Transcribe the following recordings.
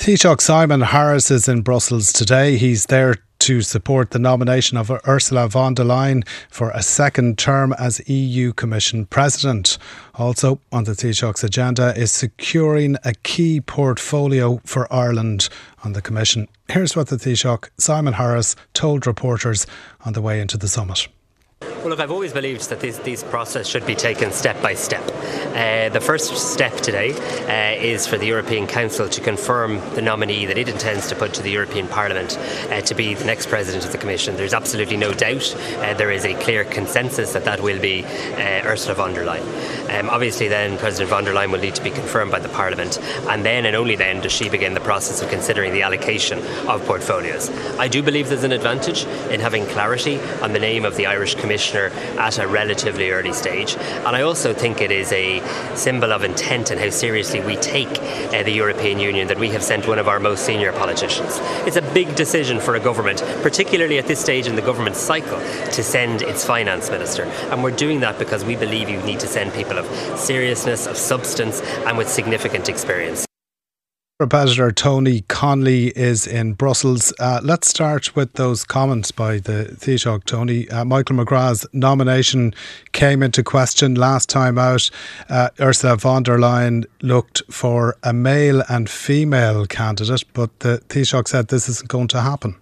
Taoiseach Simon Harris is in Brussels today. He's there to support the nomination of Ursula von der Leyen for a second term as EU Commission President. Also on the Taoiseach's agenda is securing a key portfolio for Ireland on the Commission. Here's what the Taoiseach, Simon Harris, told reporters on the way into the summit. Well, look, I've always believed that this process should be taken step by step. The first step today is for the European Council to confirm the nominee that it intends to put to the European Parliament to be the next President of the Commission. There's absolutely no doubt there is a clear consensus that will be Ursula von der Leyen. Obviously then President von der Leyen will need to be confirmed by the Parliament, and then and only then does she begin the process of considering the allocation of portfolios. I do believe there's an advantage in having clarity on the name of the Irish Commissioner at a relatively early stage, and I also think it is a symbol of intent and how seriously we take the European Union that we have sent one of our most senior politicians. It's a big decision for a government, particularly at this stage in the government cycle, to send its finance minister, and we're doing that because we believe you need to send people of seriousness, of substance, and with significant experience. Ambassador Tony Connolly is in Brussels. Let's start with those comments by the Taoiseach, Tony. Michael McGrath's nomination came into question last time out. Ursula von der Leyen looked for a male and female candidate, but the Taoiseach said this isn't going to happen.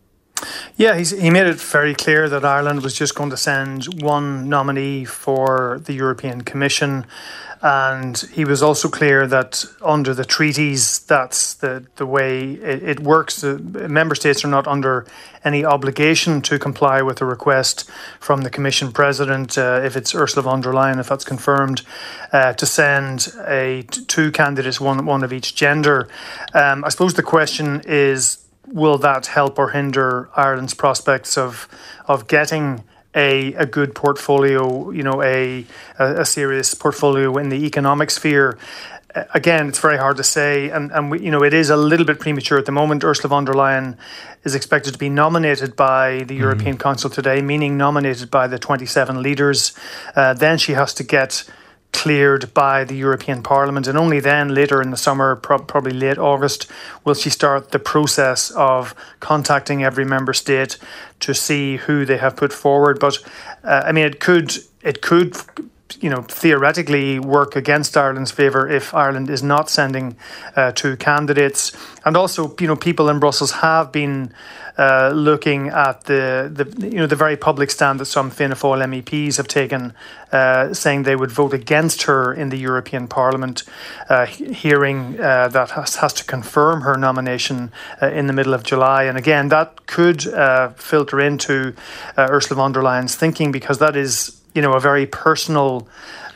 Yeah, he made it very clear that Ireland was just going to send one nominee for the European Commission. And he was also clear that under the treaties, that's the way it works. The member states are not under any obligation to comply with a request from the Commission President, if it's Ursula von der Leyen, if that's confirmed, to send two candidates, one of each gender. I suppose the question is, will that help or hinder Ireland's prospects of getting a good portfolio, a serious portfolio in the economic sphere? Again, it's very hard to say, and we, it is a little bit premature at the moment. Ursula von der Leyen is expected to be nominated by the European Council today, meaning nominated by the 27 leaders. Then she has to get cleared by the European Parliament, and only then, later in the summer, probably late August, will she start the process of contacting every member state to see who they have put forward. But it could theoretically work against Ireland's favour if Ireland is not sending two candidates. And also, people in Brussels have been looking at the very public stand that some Fianna Fáil MEPs have taken, saying they would vote against her in the European Parliament hearing that has to confirm her nomination in the middle of July. And again, that could filter into Ursula von der Leyen's thinking, because that is a very personal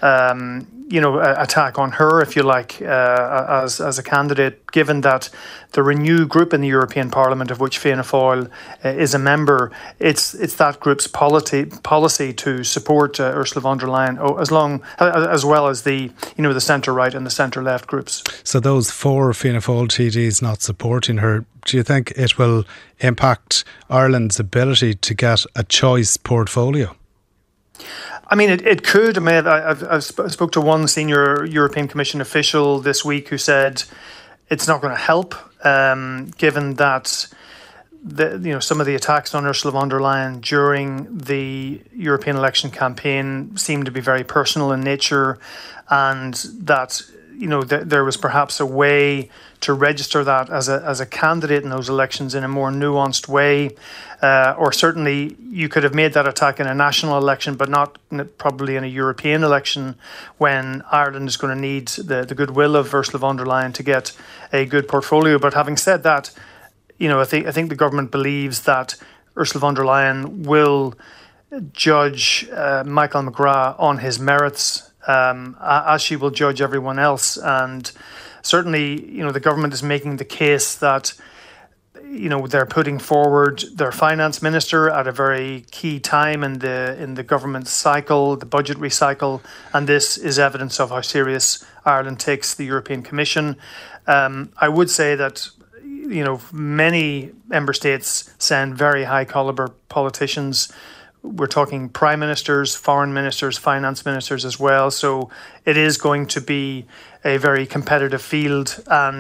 attack on her, if you like, as a candidate, given that the Renew group in the European Parliament, of which Fianna Fáil is a member, it's that group's policy to support Ursula von der Leyen, as well as the centre-right and the centre-left groups. So those four Fianna Fáil TDs not supporting her, do you think it will impact Ireland's ability to get a choice portfolio? It could. I've spoke to one senior European Commission official this week who said it's not going to help, given that some of the attacks on Ursula von der Leyen during the European election campaign seemed to be very personal in nature, and that there was perhaps a way to register that as a candidate in those elections in a more nuanced way. Or certainly you could have made that attack in a national election, but not probably in a European election, when Ireland is going to need the goodwill of Ursula von der Leyen to get a good portfolio. But having said that, I think the government believes that Ursula von der Leyen will judge Michael McGrath on his merits, as she will judge everyone else. And certainly, the government is making the case that they're putting forward their finance minister at a very key time in the government cycle, the budgetary cycle, and this is evidence of how serious Ireland takes the European Commission. I would say that many member states send very high caliber politicians. We're talking prime ministers, foreign ministers, finance ministers as well. So it is going to be a very competitive field, and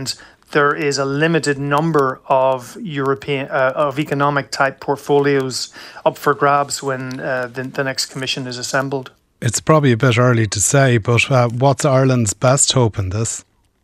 there is a limited number of European of economic type portfolios up for grabs when the next commission is assembled. It's probably a bit early to say, but what's Ireland's best hope in this?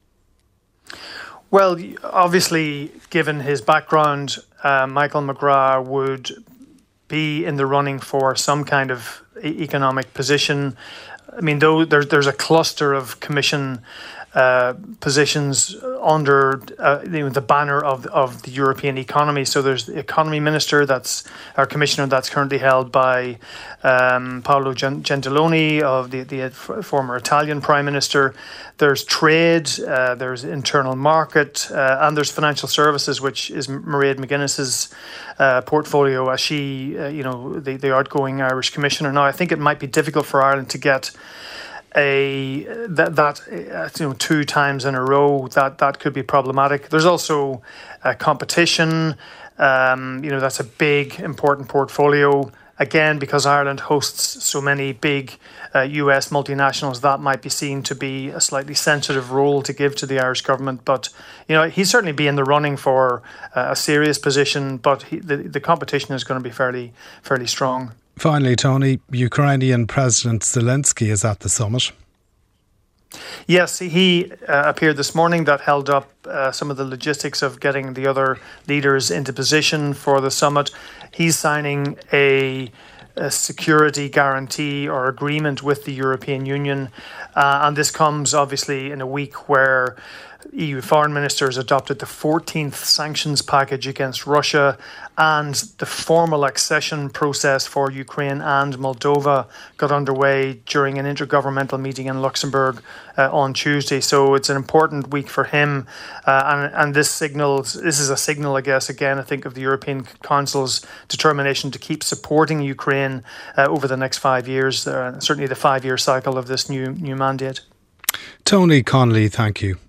Well, obviously, given his background, Michael McGrath would be in the running for some kind of economic position. I mean, though there's a cluster of commission positions under the banner of the European economy. So there's the economy minister, that's our commissioner, that's currently held by Paolo Gentiloni, of the former Italian prime minister. There's trade, there's internal market, and there's financial services, which is Mairead McGuinness's portfolio as she, the outgoing Irish commissioner. Now, I think it might be difficult for Ireland to get that 2 times in a row. That could be problematic. There's also competition. That's a big, important portfolio. Again, because Ireland hosts so many big US multinationals, that might be seen to be a slightly sensitive role to give to the Irish government. But, he'd certainly be in the running for a serious position, but the competition is going to be fairly strong. Finally, Tony, Ukrainian President Zelensky is at the summit. Yes, he appeared this morning. That held up some of the logistics of getting the other leaders into position for the summit. He's signing a security guarantee or agreement with the European Union. And this comes obviously in a week where EU foreign ministers adopted the 14th sanctions package against Russia, and the formal accession process for Ukraine and Moldova got underway during an intergovernmental meeting in Luxembourg on Tuesday. So it's an important week for him, and this is a signal, I guess, again, I think, of the European Council's determination to keep supporting Ukraine over the next 5 years, certainly the 5-year cycle of this new mandate. Tony Connolly, thank you.